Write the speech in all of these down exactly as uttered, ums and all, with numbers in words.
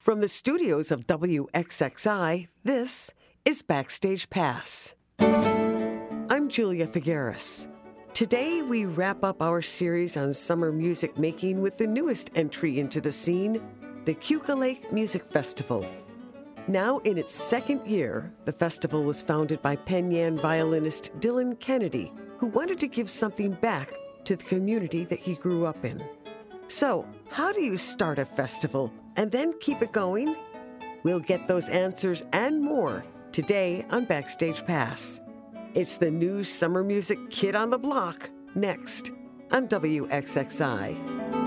From the studios of W X X I, this is Backstage Pass. I'm Julia Figueres. Today, we wrap up our series on summer music making with the newest entry into the scene, the Keuka Lake Music Festival. Now in its second year, the festival was founded by Penn Yan violinist Dylan Kennedy, who wanted to give something back to the community that he grew up in. So, how do you start a festival and then keep it going? We'll get those answers and more today on Backstage Pass. It's the new summer music kid on the block, next on W X X I.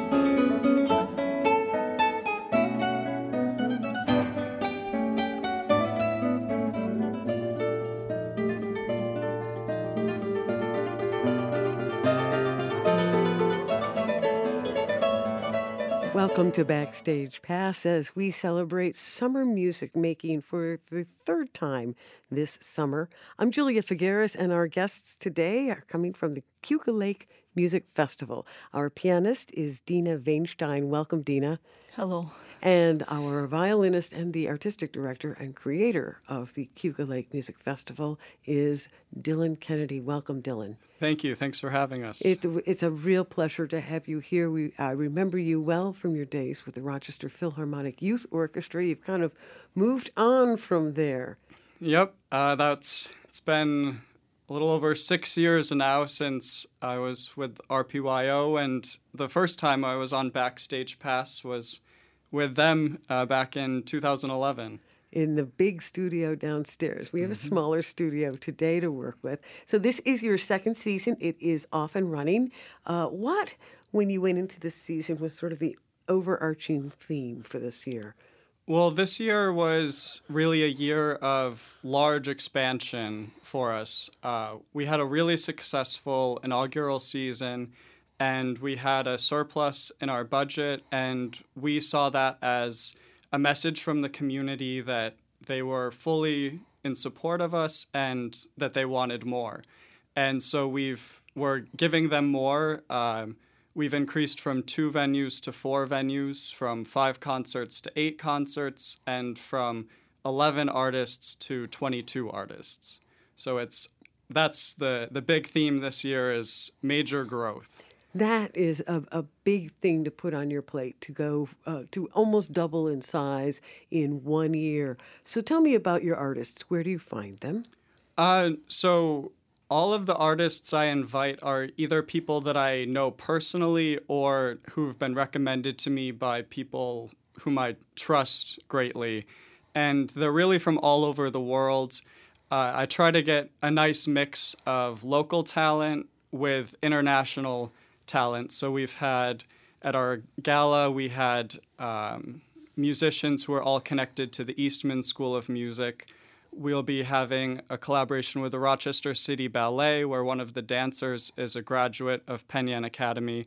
Welcome to Backstage Pass as we celebrate summer music making for the third time this summer. I'm Julia Figueres, and our guests today are coming from the Keuka Lake Music Festival. Our pianist is Dina Weinstein. Welcome, Dina. Hello. And our violinist and the artistic director and creator of the Keuka Lake Music Festival is Dylan Kennedy. Welcome, Dylan. Thank you. Thanks for having us. It's a, it's a real pleasure to have you here. We I remember you well from your days with the Rochester Philharmonic Youth Orchestra. You've kind of moved on from there. Yep. Uh, that's it's been a little over six years now since I was with R P Y O, and the first time I was on Backstage Pass was with them uh, back in two thousand eleven. In the big studio downstairs. We have Mm-hmm. a smaller studio today to work with. So this is your second season. It is off and running. Uh, what, when you went into this season, was sort of the overarching theme for this year? Well, this year was really a year of large expansion for us. Uh, we had a really successful inaugural season, and we had a surplus in our budget, and we saw that as a message from the community that they were fully in support of us and that they wanted more. And so we've, we're giving them more. Um, we've increased from two venues to four venues, from five concerts to eight concerts, and from eleven artists to twenty-two artists. So it's that's the, the big theme this year is major growth. That is a, a big thing to put on your plate, to go uh, to almost double in size in one year. So tell me about your artists. Where do you find them? Uh, so all of the artists I invite are either people that I know personally or who've been recommended to me by people whom I trust greatly. And they're really from all over the world. Uh, I try to get a nice mix of local talent with international talent. So we've had, at our gala, we had um, musicians who are all connected to the Eastman School of Music. We'll be having a collaboration with the Rochester City Ballet, where one of the dancers is a graduate of Penn Yan Academy.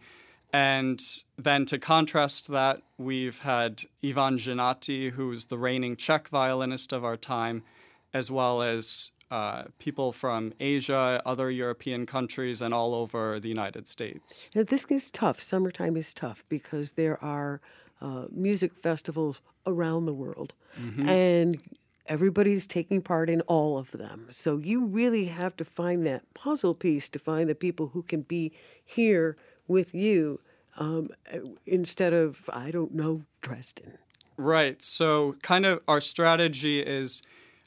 And then to contrast that, we've had Ivan Ženatý, who's the reigning Czech violinist of our time, as well as Uh, people from Asia, other European countries, and all over the United States. Now, this is tough. Summertime is tough because there are uh, music festivals around the world, Mm-hmm. and everybody's taking part in all of them. So you really have to find that puzzle piece to find the people who can be here with you um, instead of, I don't know, Dresden. Right. So kind of our strategy is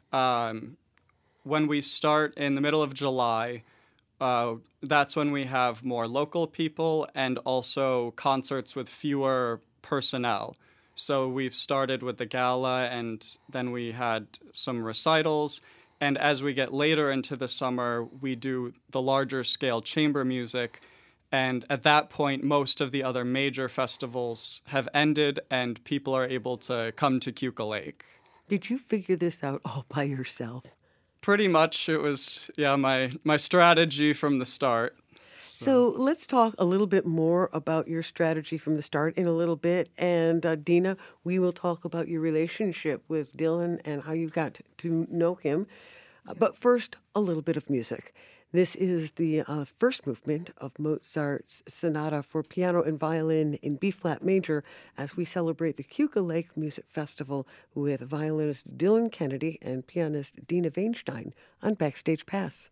um, when we start in the middle of July, uh, that's when we have more local people and also concerts with fewer personnel. So we've started with the gala, and then we had some recitals. And as we get later into the summer, we do the larger scale chamber music. And at that point, most of the other major festivals have ended, and people are able to come to Keuka Lake. Did you figure this out all by yourself? Pretty much it was, yeah, my, my strategy from the start. So let's talk a little bit more about your strategy from the start in a little bit. And uh, Dina, we will talk about your relationship with Dylan and how you got to know him. Uh, but first, a little bit of music. This is the uh, first movement of Mozart's Sonata for Piano and Violin in B-flat major as we celebrate the Cayuga Lake Music Festival with violinist Dylan Kennedy and pianist Dina Weinstein on Backstage Pass.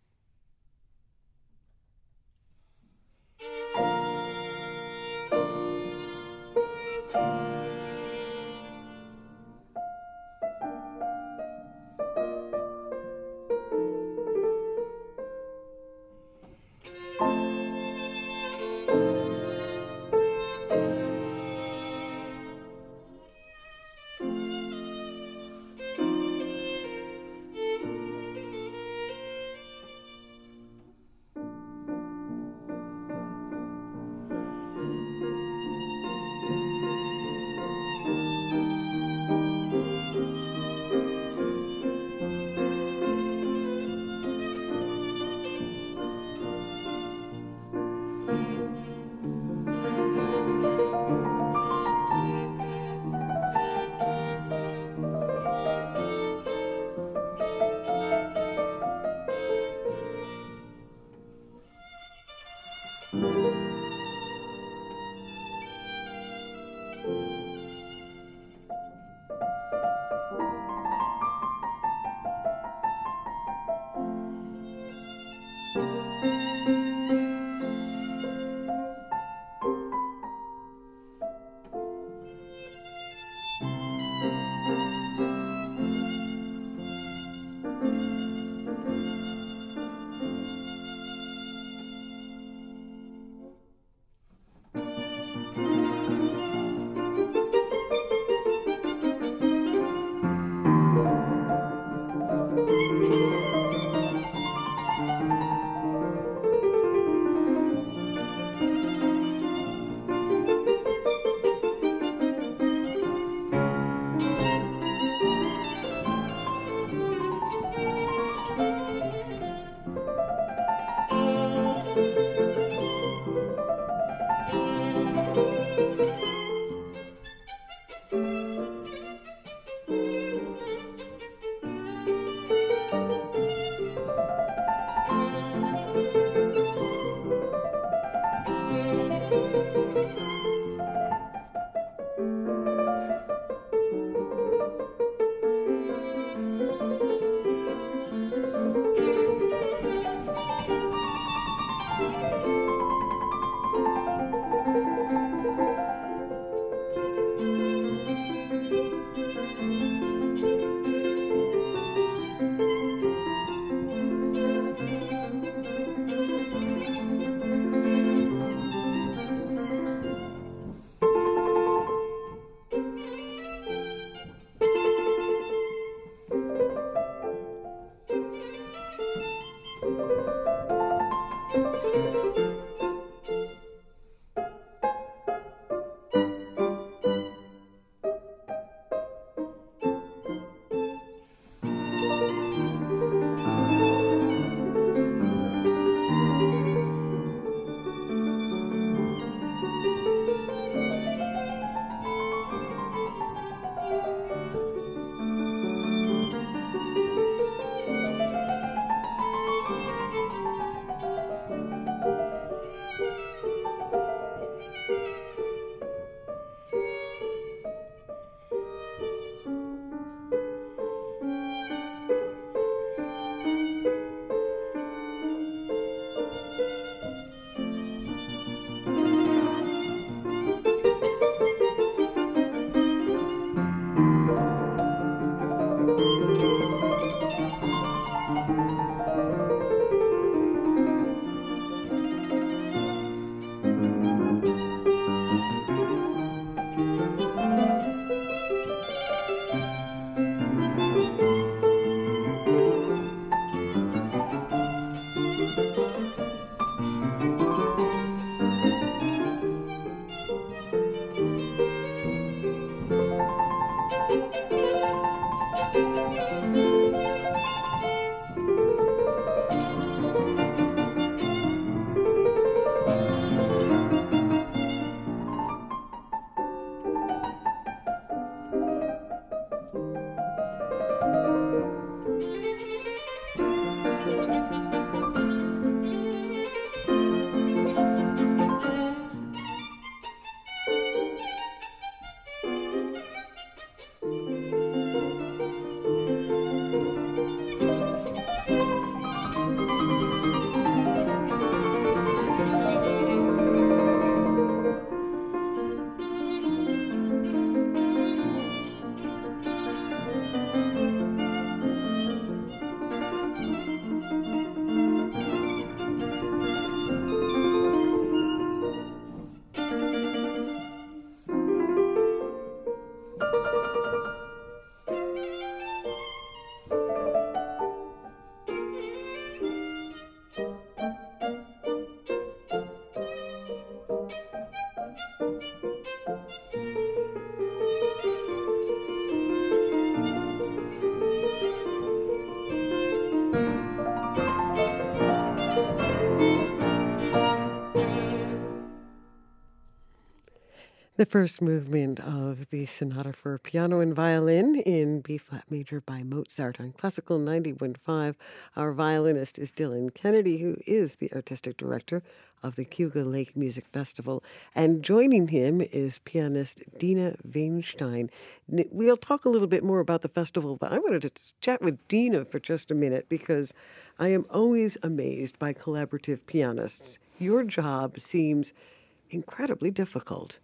The first movement of the Sonata for Piano and Violin in B-flat major by Mozart on Classical ninety-one point five. Our violinist is Dylan Kennedy, who is the artistic director of the Cayuga Lake Music Festival. And joining him is pianist Dina Weinstein. We'll talk a little bit more about the festival, but I wanted to chat with Dina for just a minute because I am always amazed by collaborative pianists. Your job seems incredibly difficult.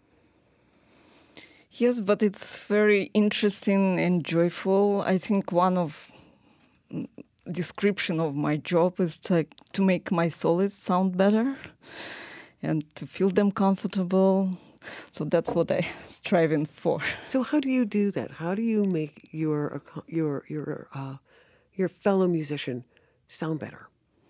Yes, but it's very interesting and joyful. I think one of description of my job is to, to make my soloists sound better and to feel them comfortable. So that's what I'm striving for. So how do you do that? How do you make your your your uh, your fellow musician sound better?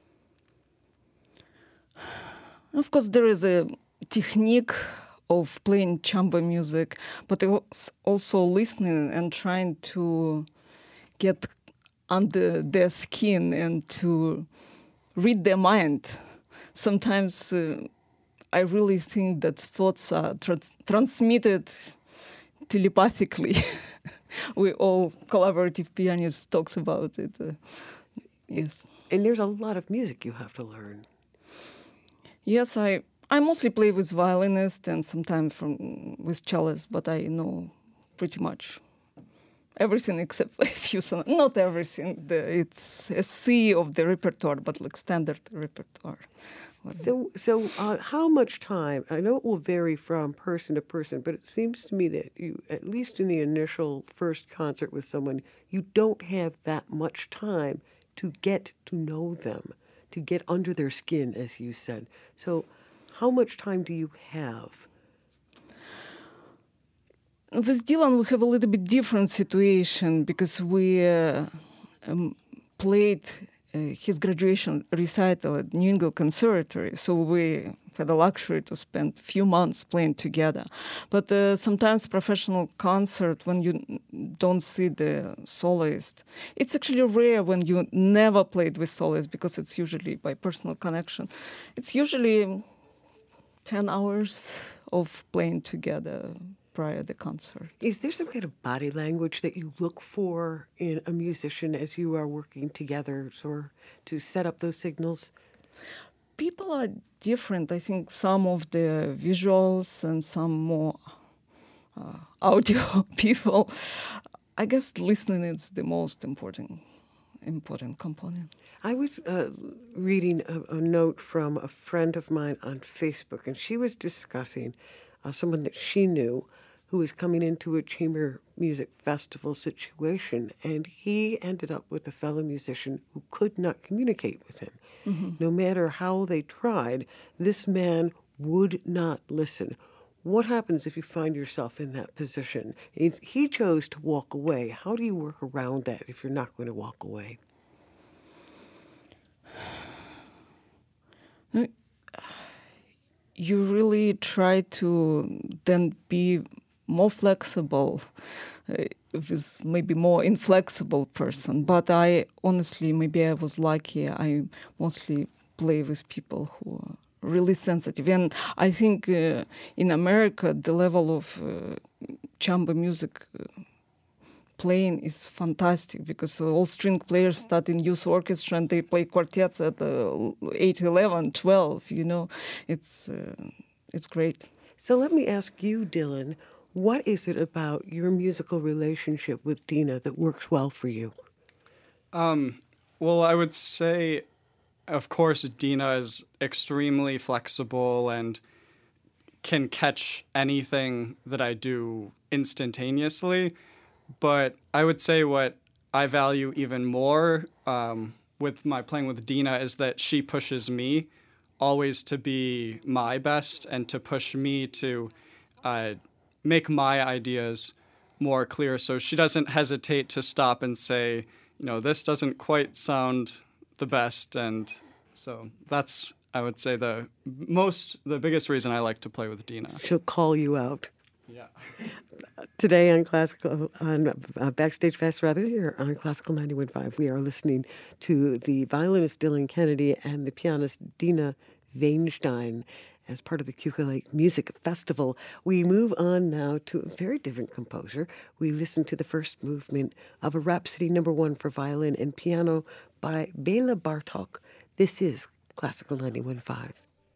Of course, there is a technique of playing chamber music, but also listening and trying to get under their skin and to read their mind. Sometimes uh, I really think that thoughts are trans- transmitted telepathically. We all collaborative pianists talks about it. Uh, yes. And there's a lot of music you have to learn. Yes, I I mostly play with violinists and sometimes from with cellists, but I know pretty much everything except a few songs. Not everything. The, it's a sea of the repertoire, but like standard repertoire. So, so uh, how much time? I know it will vary from person to person, but it seems to me that you, at least in the initial first concert with someone, you don't have that much time to get to know them, to get under their skin, as you said. So, how much time do you have? With Dylan, we have a little bit different situation because we uh, um, played uh, his graduation recital at New England Conservatory, so we had the luxury to spend a few months playing together. But uh, sometimes professional concert, when you don't see the soloist, it's actually rare when you never played with soloist because it's usually by personal connection. It's usually ten hours of playing together prior to the concert. Is there some kind of body language that you look for in a musician as you are working together or to set up those signals? People are different. I think some of the visuals and some more uh, audio people. I guess listening is the most important important component. I was uh, reading a, a note from a friend of mine on Facebook, and she was discussing uh, someone that she knew who was coming into a chamber music festival situation, and he ended up with a fellow musician who could not communicate with him. Mm-hmm. No matter how they tried, this man would not listen. What happens if you find yourself in that position? If he chose to walk away. How do you work around that if you're not going to walk away? You really try to then be more flexible uh, with maybe more inflexible person. But I honestly, maybe I was lucky. I mostly play with people who are really sensitive. And I think uh, in America, the level of uh, chamber music uh, playing is fantastic because uh, all string players start in youth orchestra and they play quartets at uh, eight, eleven, twelve, you know. It's, uh, it's great. So let me ask you, Dylan, what is it about your musical relationship with Dina that works well for you? Um, well, I would say, of course, Dina is extremely flexible and can catch anything that I do instantaneously. But I would say what I value even more um, with my playing with Dina is that she pushes me always to be my best and to push me to uh, make my ideas more clear. So she doesn't hesitate to stop and say, you know, this doesn't quite sound the best. And so that's, I would say, the most, the biggest reason I like to play with Dina. She'll call you out. Yeah. Today on Classical, on uh, Backstage Pass, rather, here on Classical ninety-one point five, we are listening to the violinist Dylan Kennedy and the pianist Dina Weinstein. as part of the Keuka Lake Music Festival. We move on now to a very different composer. We listen to the first movement of a Rhapsody Number One for violin and piano by Bela Bartok. This is Classical ninety-one point five.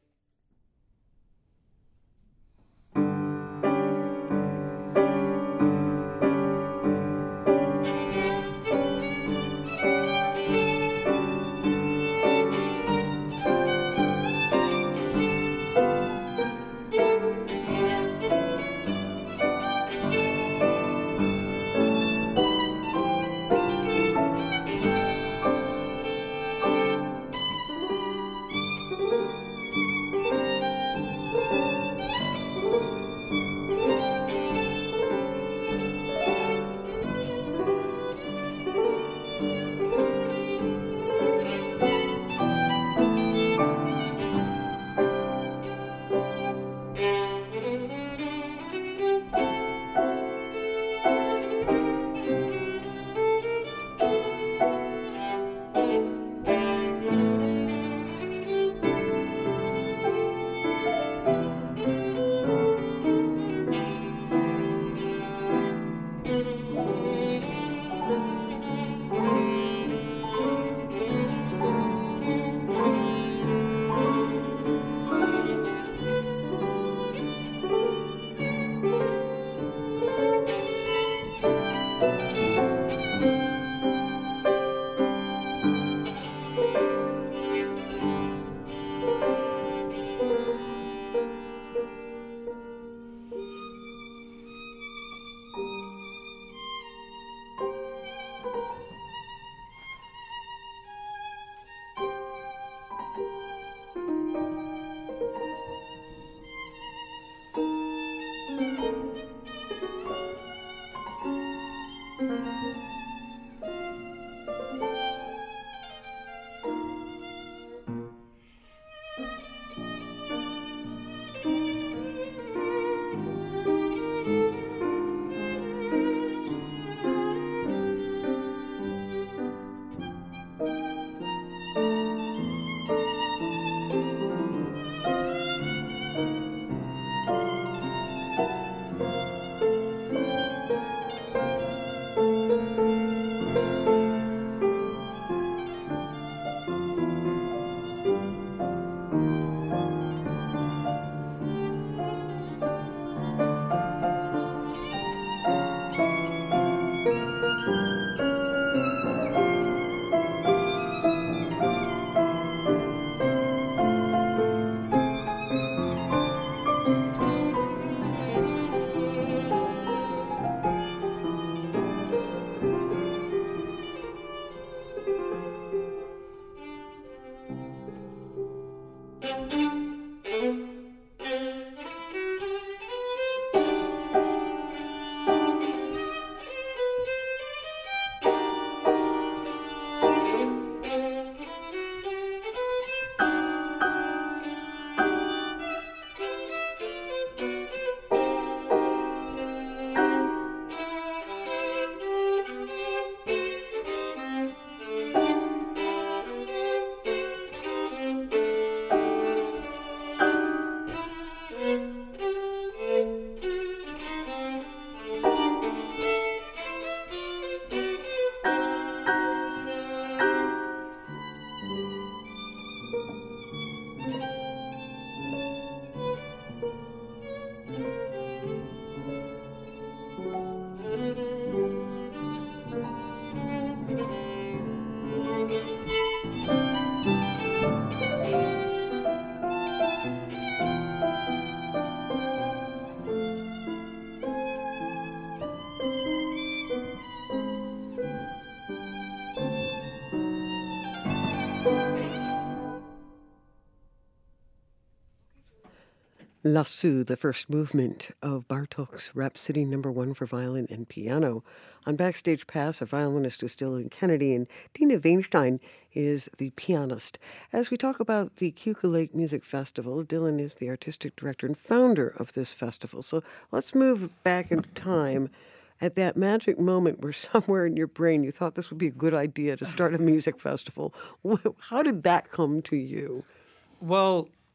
Lassou, the first movement of Bartok's Rhapsody Number One for violin and piano. On Backstage Pass, our violinist is Dylan Kennedy, and Dina Weinstein is the pianist. As we talk about the Keuka Lake Music Festival, Dylan is the artistic director and founder of this festival. So let's move back in time at that magic moment where somewhere in your brain you thought this would be a good idea to start a music festival. How did that come to you? Well,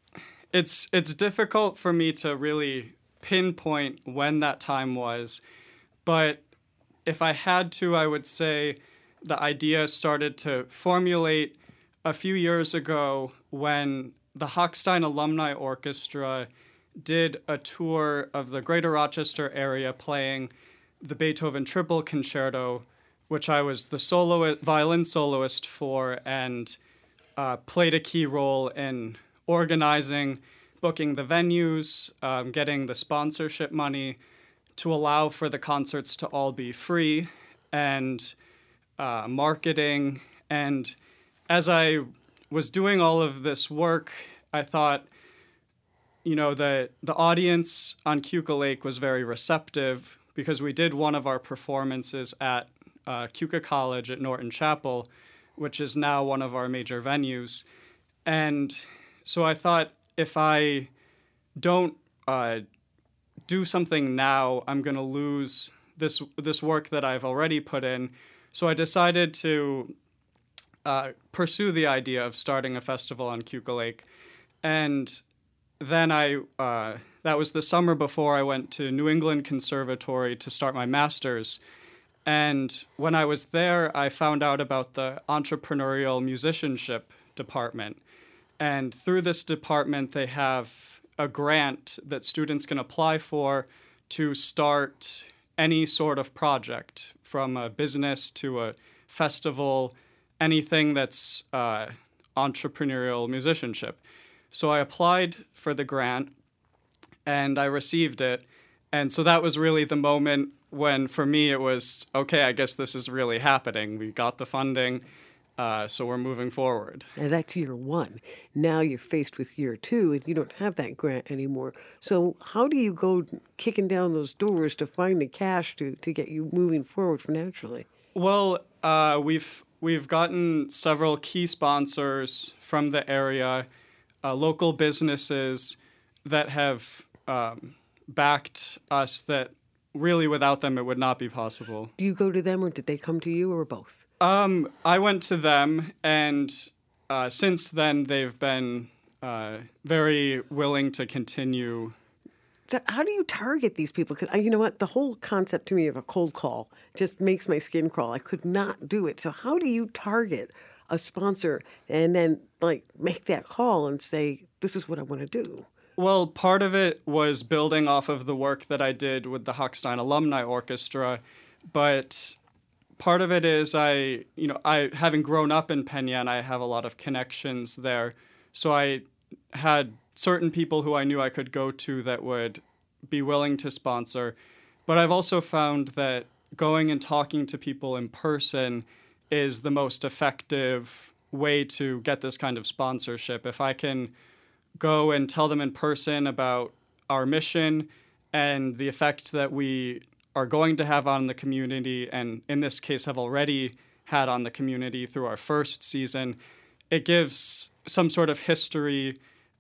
it's it's difficult for me to really pinpoint when that time was, but if I had to, I would say the idea started to formulate a few years ago when the Hochstein Alumni Orchestra did a tour of the Greater Rochester area playing the Beethoven Triple Concerto, which I was the solo violin soloist for, and uh, played a key role in organizing, booking the venues, um, getting the sponsorship money to allow for the concerts to all be free, and uh, marketing. And as I was doing all of this work, I thought, you know, the, the audience on Keuka Lake was very receptive because we did one of our performances at uh, Keuka College at Norton Chapel, which is now one of our major venues. And so I thought, if I don't uh, do something now, I'm going to lose this this work that I've already put in. So I decided to uh, pursue the idea of starting a festival on Keuka Lake. And then I, uh, that was the summer before I went to New England Conservatory to start my master's. And when I was there, I found out about the entrepreneurial musicianship department. And through this department, they have a grant that students can apply for to start any sort of project, from a business to a festival, anything that's uh, entrepreneurial musicianship. So I applied for the grant, and I received it. And so that was really the moment when, for me, it was, okay, I guess this is really happening. We got the funding, uh, so we're moving forward. And that's year one. Now you're faced with year two, and you don't have that grant anymore. So how do you go kicking down those doors to find the cash to, to get you moving forward financially? Well, uh, we've we've gotten several key sponsors from the area, uh, local businesses that have um, backed us, that really without them it would not be possible. Do you go to them, or did they come to you, or both? Um, I went to them, and uh, since then they've been uh, very willing to continue. So how do you target these people? Because you know what, the whole concept to me of a cold call just makes my skin crawl. I could not do it. So how do you target a sponsor and then like make that call and say, this is what I want to do? Well, part of it was building off of the work that I did with the Hochstein Alumni Orchestra, but part of it is I, you know, I having grown up in Penn Yan, I have a lot of connections there. So I had certain people who I knew I could go to that would be willing to sponsor. But I've also found that going and talking to people in person is the most effective way to get this kind of sponsorship. If I can go and tell them in person about our mission and the effect that we are going to have on the community, and in this case have already had on the community through our first season, it gives some sort of history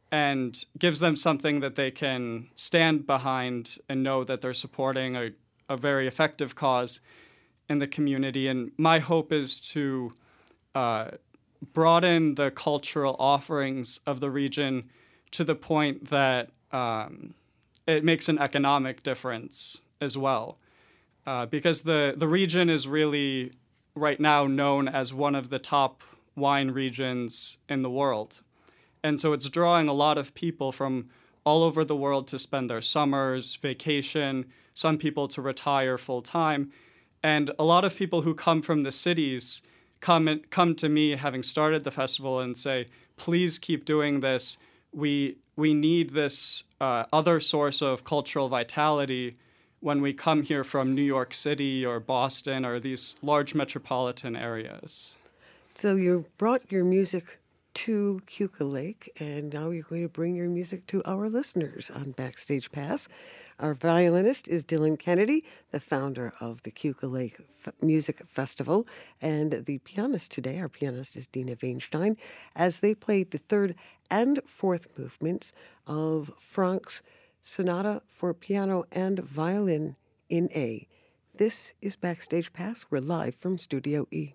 and gives them something that they can stand behind and know that they're supporting a, a very effective cause in the community. And my hope is to uh, broaden the cultural offerings of the region to the point that um, it makes an economic difference as well. Uh, because the, the region is really right now known as one of the top wine regions in the world. And so it's drawing a lot of people from all over the world to spend their summers, vacation, some people to retire full time. And a lot of people who come from the cities come and, come to me having started the festival and say, please keep doing this. We we need this uh, other source of cultural vitality when we come here from New York City or Boston or these large metropolitan areas. So you brought your music to Keuka Lake, and now you're going to bring your music to our listeners on Backstage Pass. Our violinist is Dylan Kennedy, the founder of the Keuka Lake F- Music Festival, and the pianist today, our pianist, is Dina Weinstein, as they played the third and fourth movements of Franck's Sonata for Piano and Violin in A. This is Backstage Pass. We're live from Studio E.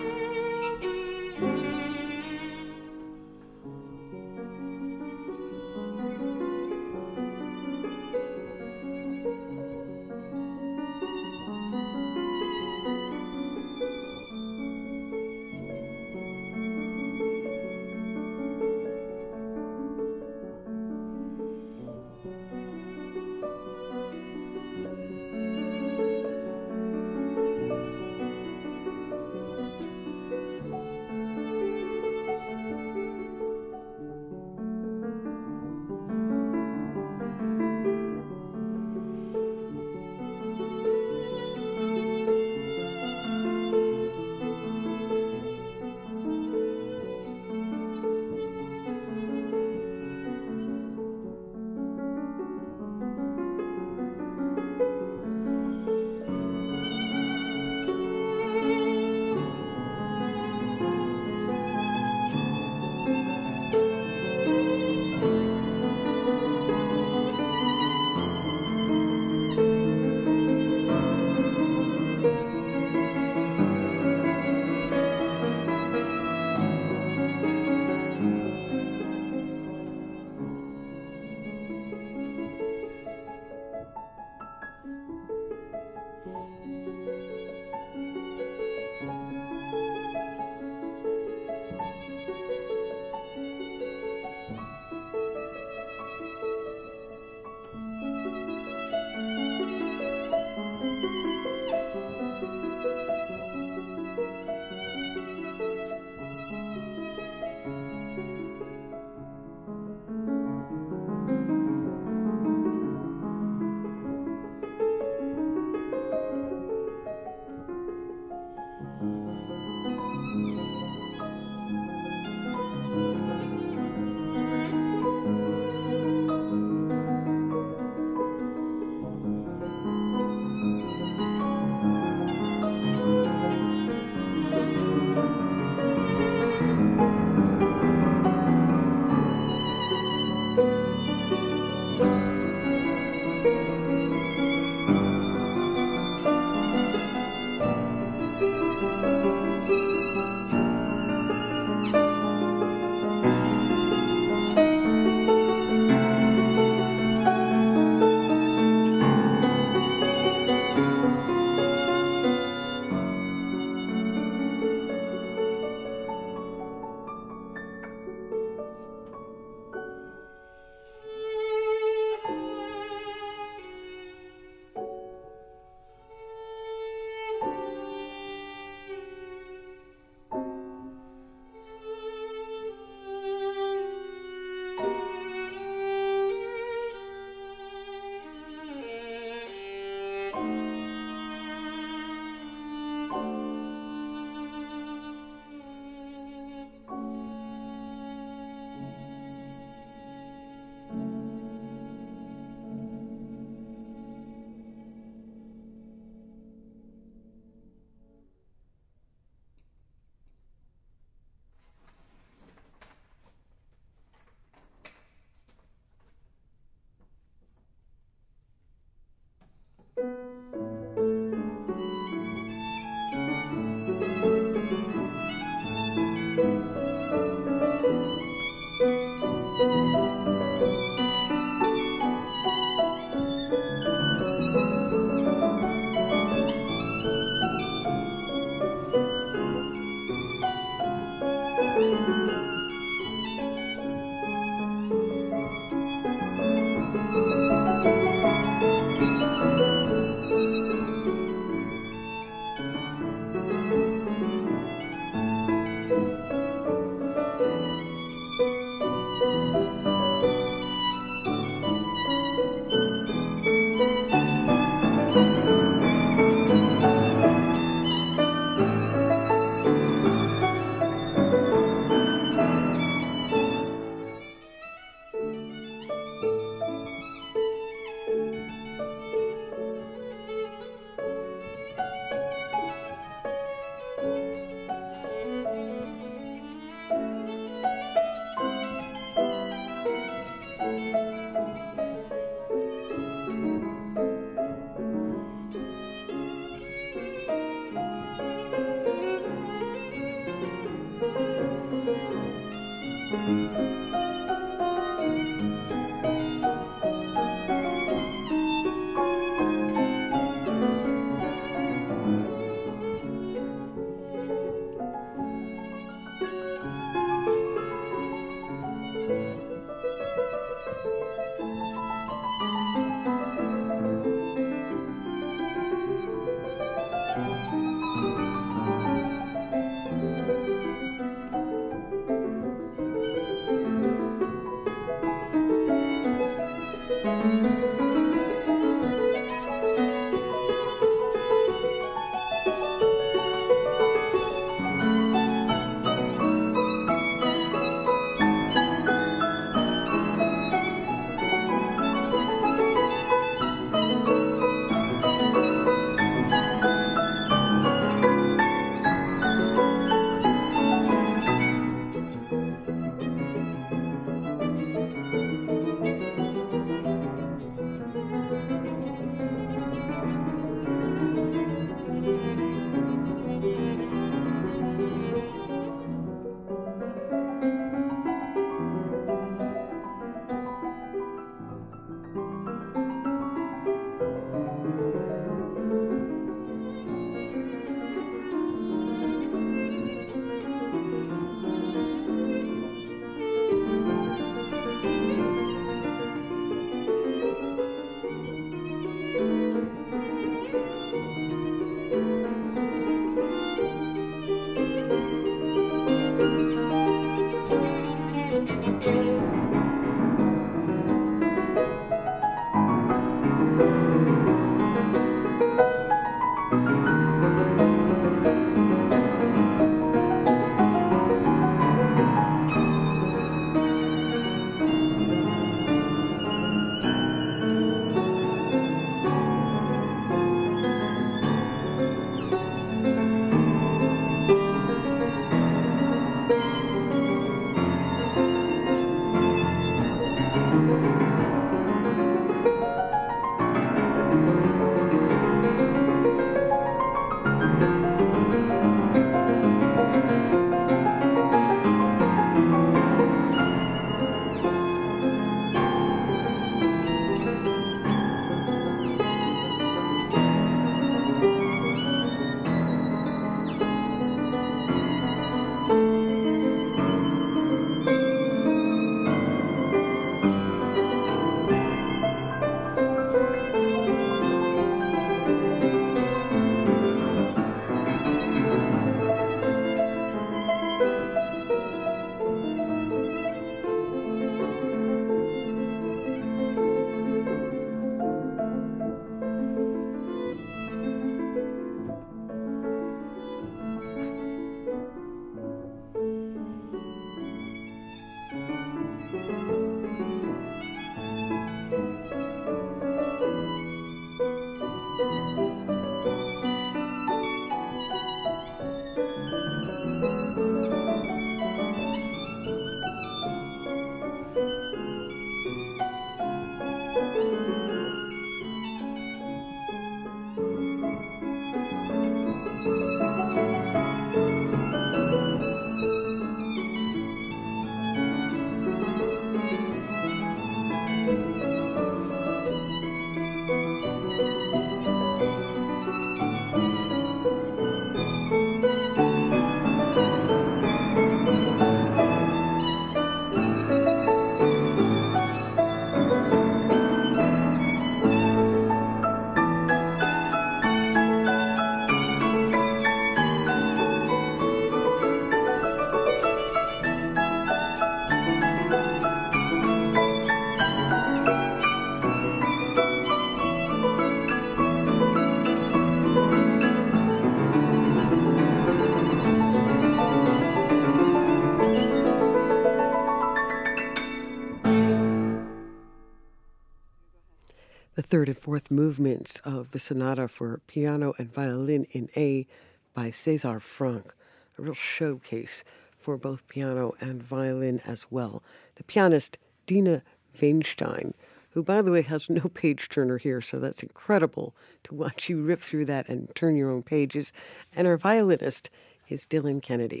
the third and fourth movements of the sonata for piano and violin in A by César Franck, a real showcase for both piano and violin as well. The pianist Dina Weinstein, who, by the way, has no page turner here, so that's incredible to watch you rip through that and turn your own pages. And our violinist is Dylan Kennedy.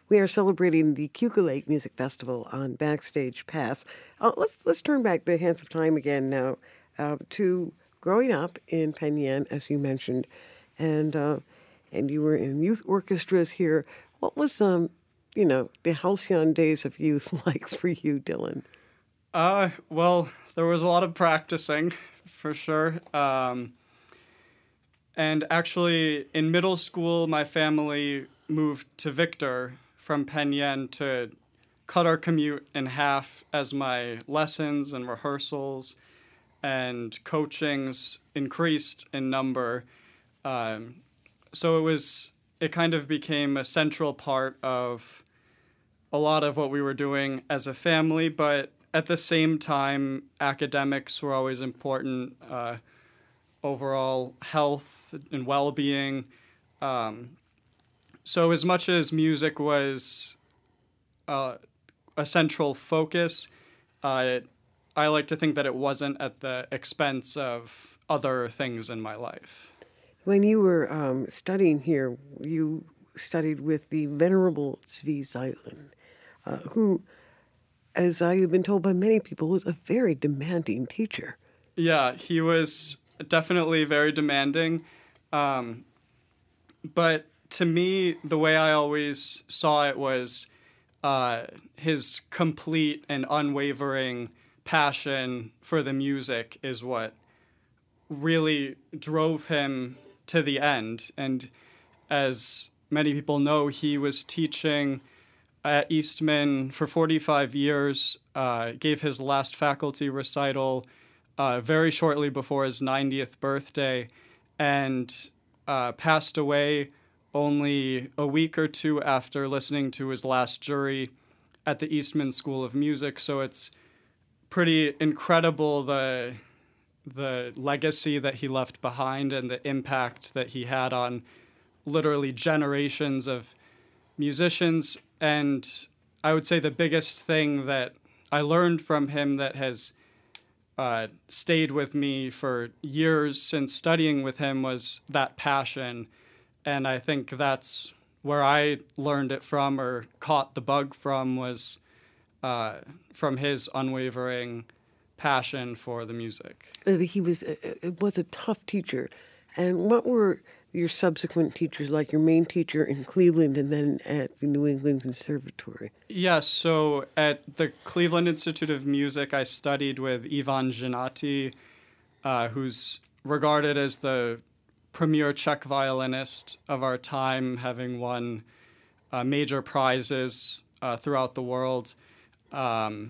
We are celebrating the Cayuga Lake Music Festival on Backstage Pass. Uh, let's let's turn back the hands of time again now uh, to growing up in Penn Yan, as you mentioned, and uh, and you were in youth orchestras here. What was um you know the halcyon days of youth like for you, Dylan? Uh, well, there was a lot of practicing, for sure. Um, and actually, in middle school, my family moved to Victor from Penn Yan to cut our commute in half as my lessons and rehearsals and coachings increased in number. Um, so it was, it kind of became a central part of a lot of what we were doing as a family, but at the same time, academics were always important, uh, overall health and well-being. Um, so as much as music was uh, a central focus, uh, I like to think that it wasn't at the expense of other things in my life. When you were um, studying here, you studied with the Venerable Zvi Zeitlin, uh, who, as I have been told by many people, was a very demanding teacher. Yeah, he was definitely very demanding. Um, but to me, the way I always saw it was uh, his complete and unwavering passion for the music is what really drove him to the end. And as many people know, he was teaching at Eastman for forty-five years, uh, gave his last faculty recital uh, very shortly before his ninetieth birthday, and uh, passed away only a week or two after listening to his last jury at the Eastman School of Music. So it's pretty incredible the the legacy that he left behind and the impact that he had on literally generations of musicians. And I would say the biggest thing that I learned from him that has uh, stayed with me for years since studying with him was that passion. And I think that's where I learned it from, or caught the bug from, was uh, from his unwavering passion for the music. He was uh, was a tough teacher. And what were your subsequent teachers like, your main teacher in Cleveland and then at the New England Conservatory? Yes, so at the Cleveland Institute of Music, I studied with Ivan Janati, uh, who's regarded as the premier Czech violinist of our time, having won uh, major prizes uh, throughout the world. Um,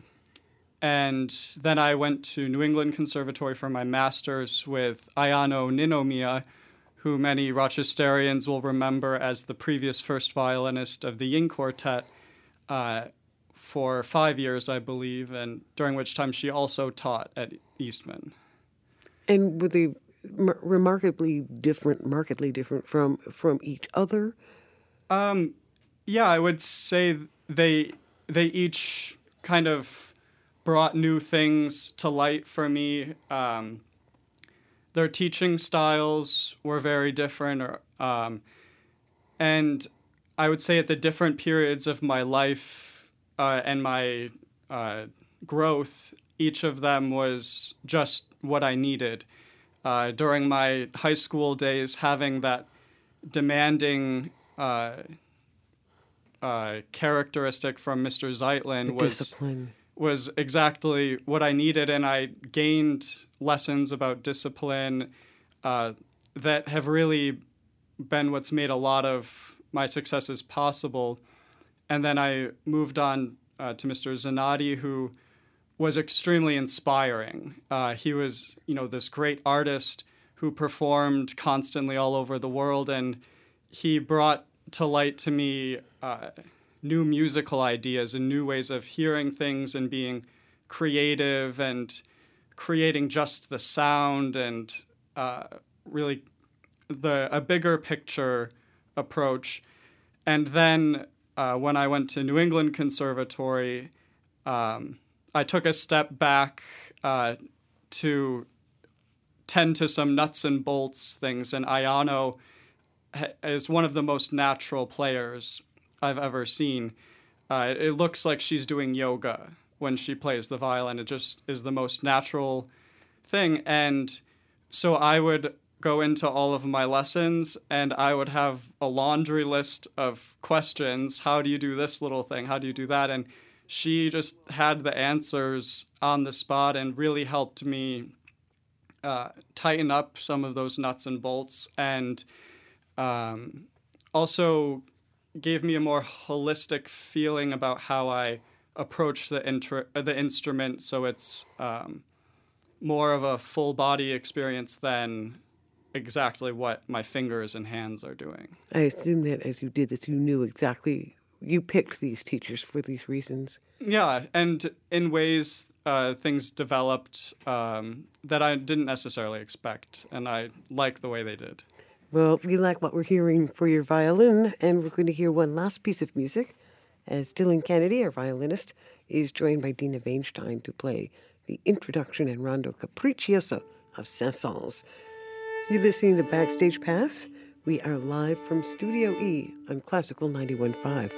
and then I went to New England Conservatory for my master's with Ayano Ninomiya, who many Rochesterians will remember as the previous first violinist of the Ying Quartet uh, for five years, I believe, and during which time she also taught at Eastman. And were they m- remarkably different, markedly different from, from each other? Um, yeah, I would say they they each kind of brought new things to light for me. Um, their teaching styles were very different, or, um, and I would say at the different periods of my life uh, and my uh, growth, each of them was just what I needed. Uh, during my high school days, having that demanding uh, uh, characteristic from Mister Zeitlin The was discipline. was exactly what I needed, and I gained lessons about discipline uh, that have really been what's made a lot of my successes possible. And then I moved on uh, to Mister Zanotti, who was extremely inspiring. Uh, he was, you know, this great artist who performed constantly all over the world, and he brought to light to me uh, new musical ideas and new ways of hearing things and being creative and creating just the sound and uh, really the a bigger picture approach. And then uh, when I went to New England Conservatory, um, I took a step back uh, to tend to some nuts and bolts things, and Ayano is one of the most natural players I've ever seen. Uh, it, it looks like she's doing yoga when she plays the violin. It just is the most natural thing. And so I would go into all of my lessons and I would have a laundry list of questions. How do you do this little thing? How do you do that? And she just had the answers on the spot and really helped me uh, tighten up some of those nuts and bolts, and um, also gave me a more holistic feeling about how I approach the, intr- the instrument, so it's um, more of a full body experience than exactly what my fingers and hands are doing. I assume that as you did this, you knew exactly, you picked these teachers for these reasons. Yeah, and in ways uh, things developed um, that I didn't necessarily expect, and I like the way they did. Well, we like what we're hearing for your violin, and we're going to hear one last piece of music as Dylan Kennedy, our violinist, is joined by Dina Weinstein to play the introduction and rondo capriccioso of Saint-Saëns. You're listening to Backstage Pass. We are live from Studio E on Classical ninety-one point five.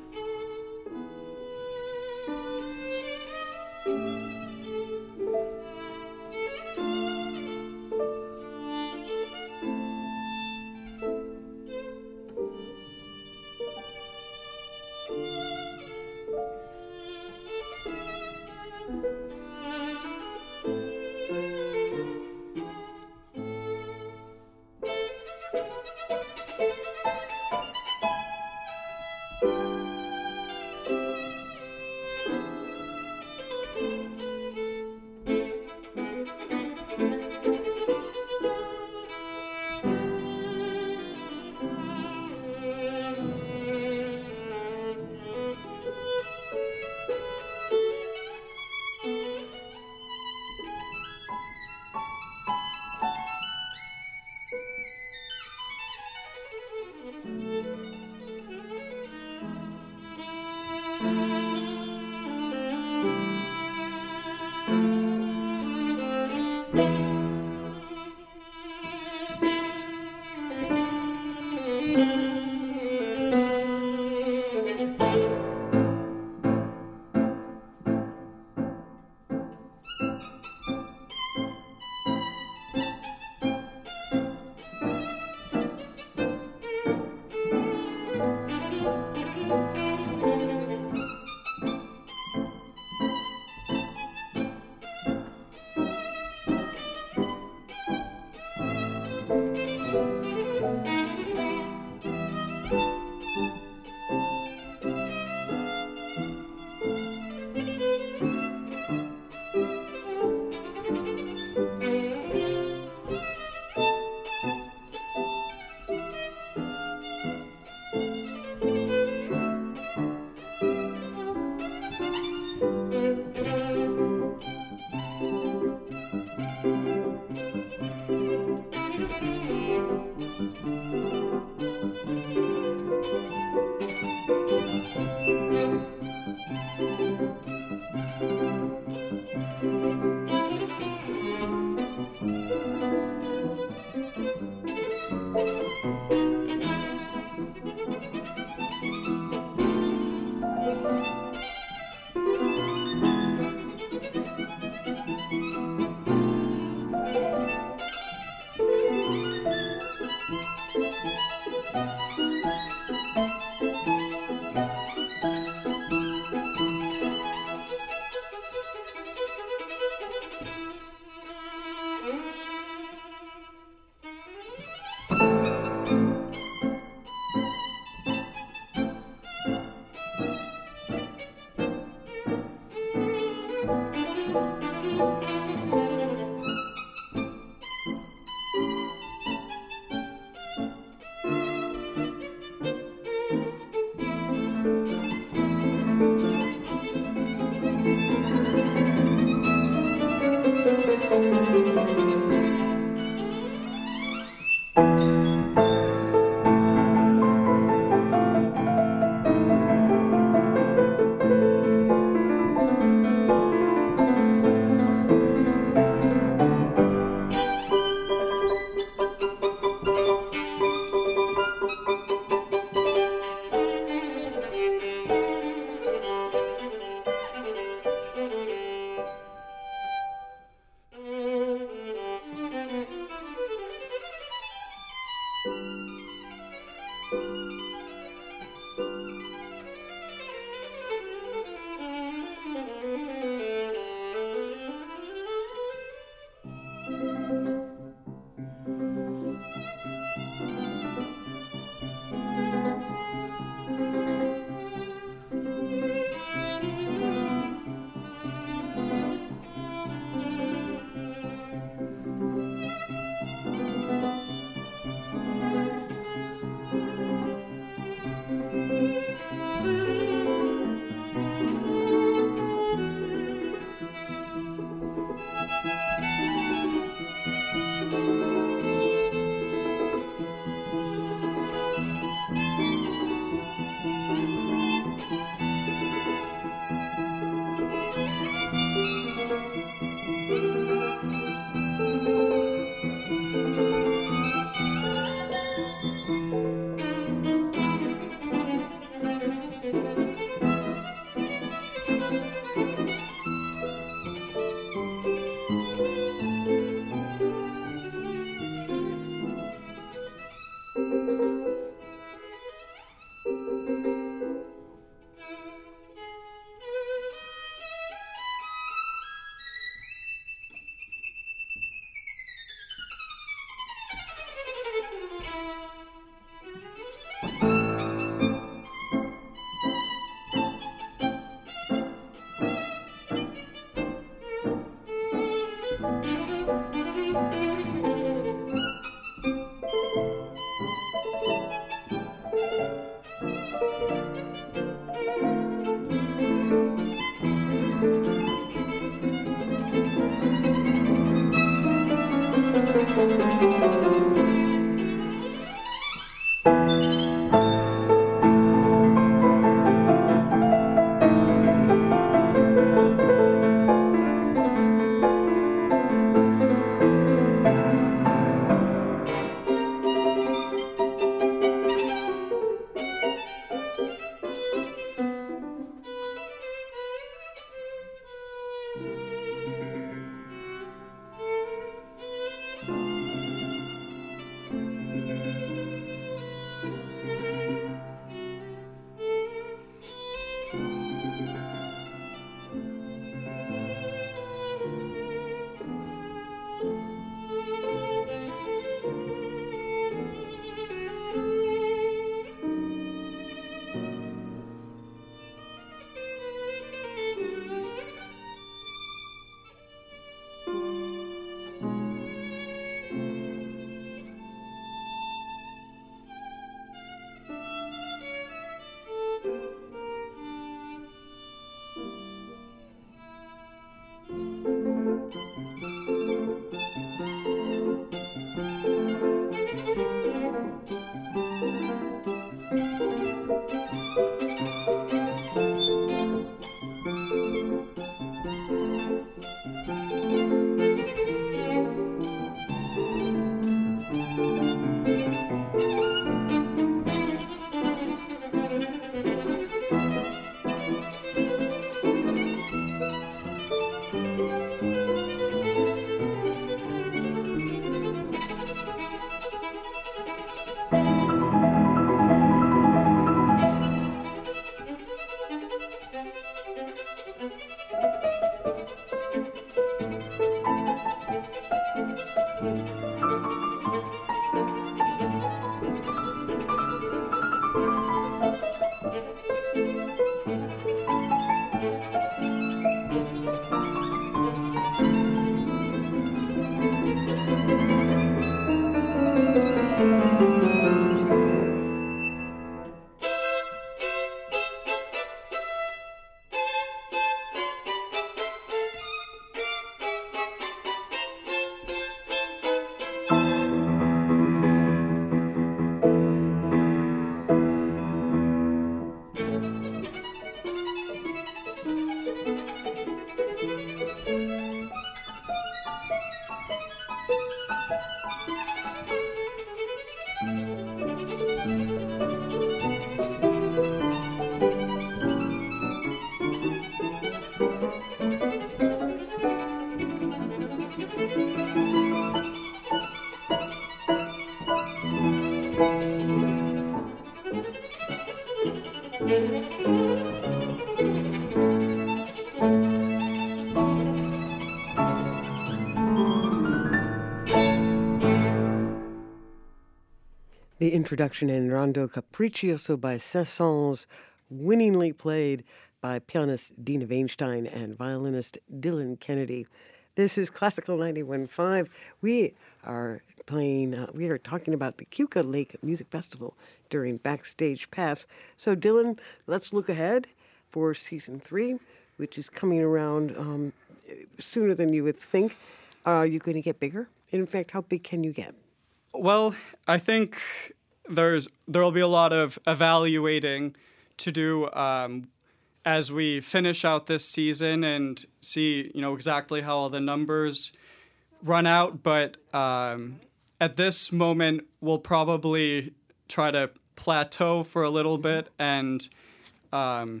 The introduction in Rondo Capriccioso by Saint-Saëns, winningly played by pianist Dina Weinstein and violinist Dylan Kennedy. This is Classical ninety-one point five. We are playing, uh, we are talking about the Keuka Lake Music Festival during Backstage Pass. So, Dylan, let's look ahead for season three, which is coming around um, sooner than you would think. Are you going to get bigger? In fact, how big can you get? Well, I think there's there will be a lot of evaluating to do um, as we finish out this season and see, you know, exactly how all the numbers run out. But um, at this moment, we'll probably try to plateau for a little bit and um,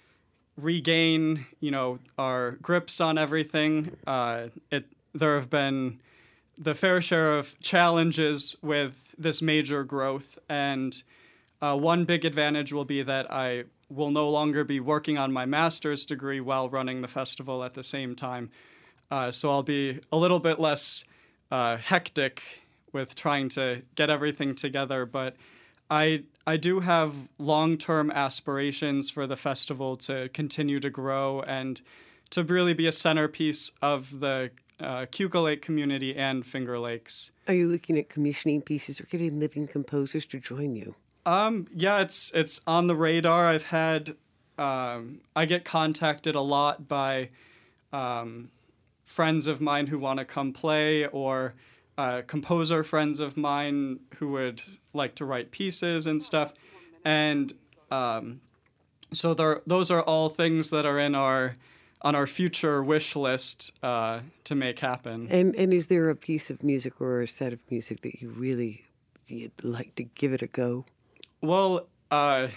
regain, you know, our grips on everything. Uh, it there have been the fair share of challenges with this major growth. And uh, one big advantage will be that I will no longer be working on my master's degree while running the festival at the same time. Uh, so I'll be a little bit less uh, hectic with trying to get everything together. But I, I do have long-term aspirations for the festival to continue to grow and to really be a centerpiece of the Uh, Keuka Lake community and Finger Lakes. Are you looking at commissioning pieces or getting living composers to join you? Um, yeah, it's it's on the radar. I've had, um, I get contacted a lot by um, friends of mine who want to come play, or uh, composer friends of mine who would like to write pieces and stuff. And um, so there, those are all things that are in our on our future wish list uh, to make happen. And and is there a piece of music or a set of music that you really you'd like to give it a go? Well, uh,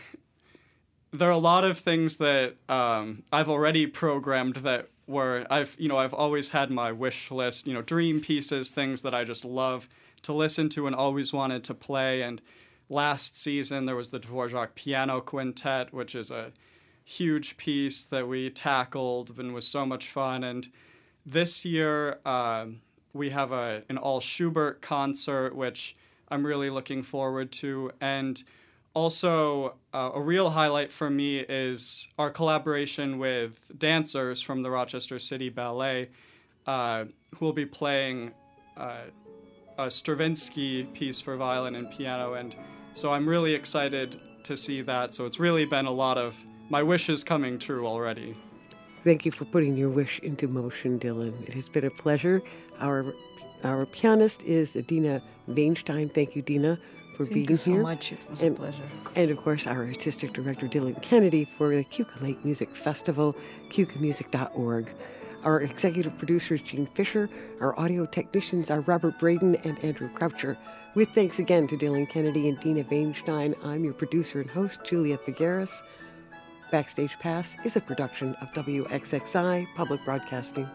there are a lot of things that um, I've already programmed that were I've you know I've always had my wish list, you know, dream pieces, things that I just love to listen to and always wanted to play. And last season there was the Dvorak Piano Quintet, which is a huge piece that we tackled and was so much fun. And this year uh, we have a an all Schubert concert, which I'm really looking forward to. And also uh, a real highlight for me is our collaboration with dancers from the Rochester City Ballet, uh, who will be playing uh, a Stravinsky piece for violin and piano. And so I'm really excited to see that. So it's really been a lot of my wish is coming true already. Thank you for putting your wish into motion, Dylan. It has been a pleasure. Our our pianist is Dina Weinstein. Thank you, Dina, for Thank being you so here. much. It was and, a pleasure. And, of course, our artistic director, Dylan Kennedy, for the Keuka Lake Music Festival, keuka music dot org. Our executive producer is Gene Fisher. Our audio technicians are Robert Braden and Andrew Croucher. With thanks again to Dylan Kennedy and Dina Weinstein, I'm your producer and host, Julia Figueres. Backstage Pass is a production of W X X I Public Broadcasting.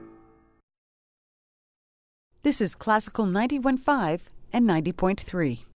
This is Classical ninety-one point five and ninety point three.